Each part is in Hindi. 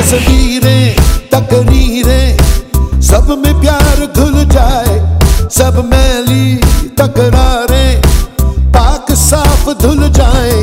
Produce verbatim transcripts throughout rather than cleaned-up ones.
तस्वीरें तकरीरें सब में प्यार घुल जाए, सब मैली तकरारें पाक साफ धुल जाए।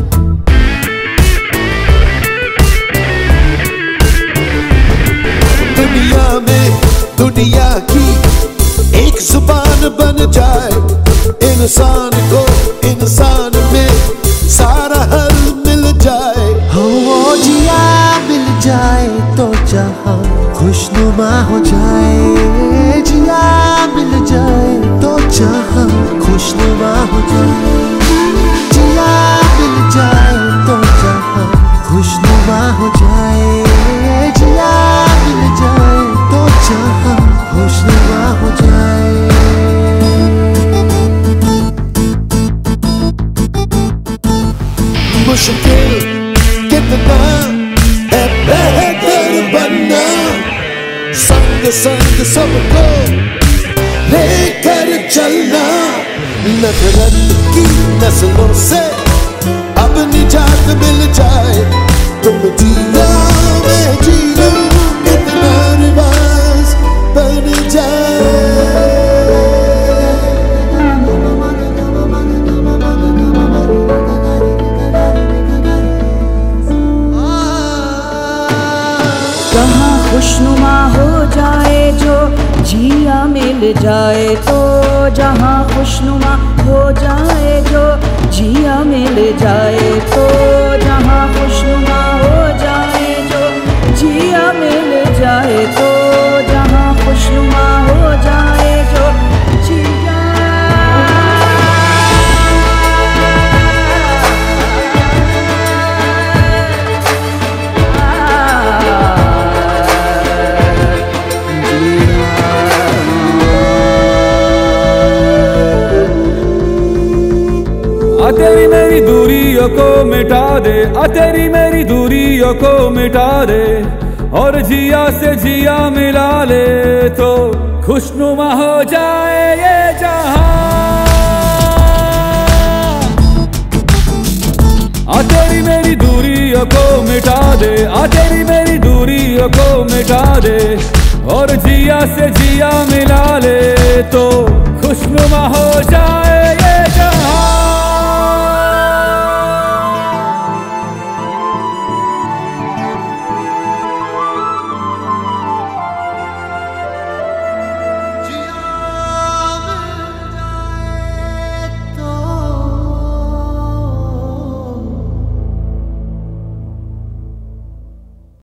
दुनिया में दुनिया की एक जुबान बन जाए, इंसान को इंसान में सारा हल मिल जाए। हो जिया मिल जाए तो जहां खुशनुमा हो जाए, जिया मिल जाए तो जहां खुशनुमा हो जाए, जिया मिल जाए तो जहां खुशनुमा हो जाए, जिया मिल जाए तो जहां खुशनुमा हो जाए। मुश्किल कितना है बेहतर बनना, संग संग सबको लेकर चलना। नफरत की नस्लों से अब निजात मिल जाए, तुम जियो मैं जियो कितना रिवाज बन जाए। जहाँ खुशनुमा हो जाए जो जिया मिल जाए तो, जहाँ खुशनुमा हो जाए जो जिया मिल जाए तो, जहाँ खुशनुमा हो जाए जो जिया मिल जाए तो, जहाँ खुशनुमा हो जाए जो जिया। आ तेरी मेरी दूरियों को मिटा दे, आ तेरी मेरी दूरियों को मिटा दे, और जिया से जिया मिला ले तो खुशनुमा हो जाए ये जहां। आ तेरी मेरी दूरियों को मिटा दे, आ तेरी मेरी दूरियों को मिटा दे, और जिया से जिया मिला ले तो खुशनुमा हो जाए।